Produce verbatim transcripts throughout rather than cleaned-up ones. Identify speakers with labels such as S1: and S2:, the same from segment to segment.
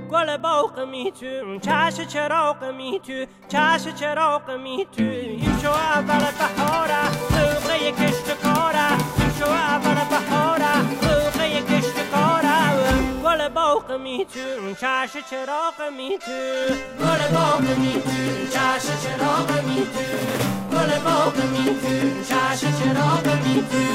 S1: گل باغ می تو چش چراغ می تو چش چراغ می تو این شو اول بهاره موقع کشت کاره این شو اول بهاره موقع کشت کاره گل باغ می تو چش چراغ می تو گل باغ می تو چش چراغ می تو گل باغ می تو چش چراغ می تو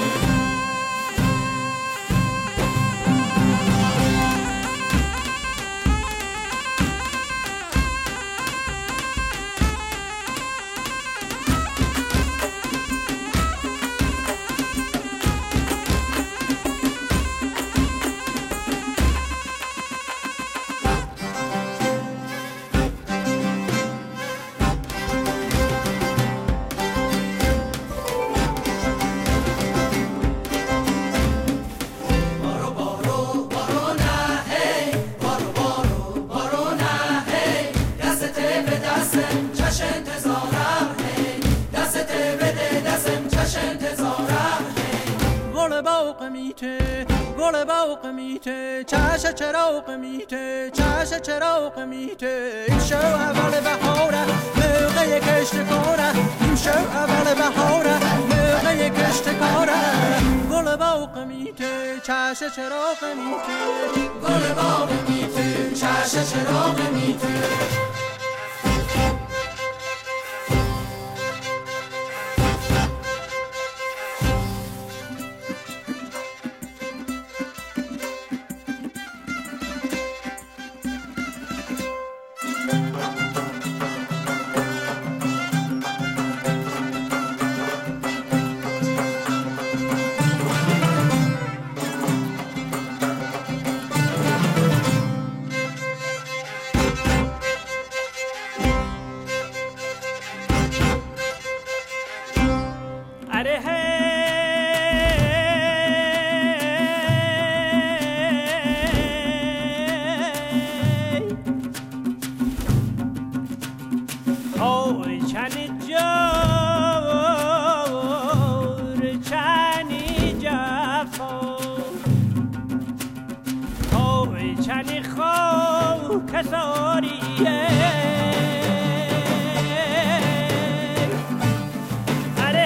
S1: گل باغ میته چش چراغ میته چش چراغ میته این شو اول بهاره موقع کشت کاره این شو اول بهاره موقع کشت کاره گل باغ میته چش چراغ میته گل باغ میته چش چراغ میته چنی خو کساریه اره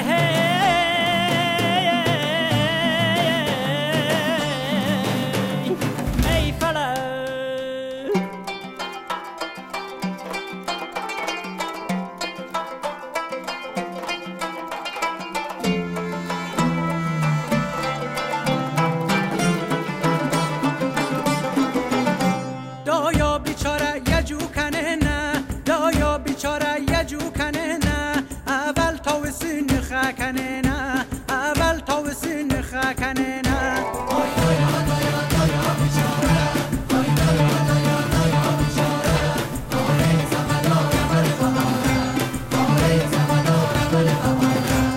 S1: ای فلک کنه نه اول تا سین خکنه نه آی دایا دایا دایا بیچاره آی دایا دایا دایا بیچاره داره زمدار اول بهاره داره زمدار اول بهاره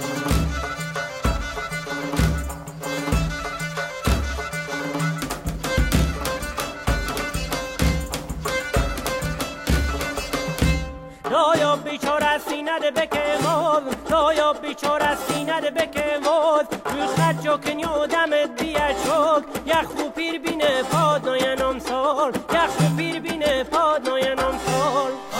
S1: دایا بیچاره سینه بکه ماز دایا بیچاره سینه بکه ماز رو خد جو کنیو دمت بیا چوک یخ و پیر بینه پاد ناینام سال یخ و پیر بینه پاد ناینام سال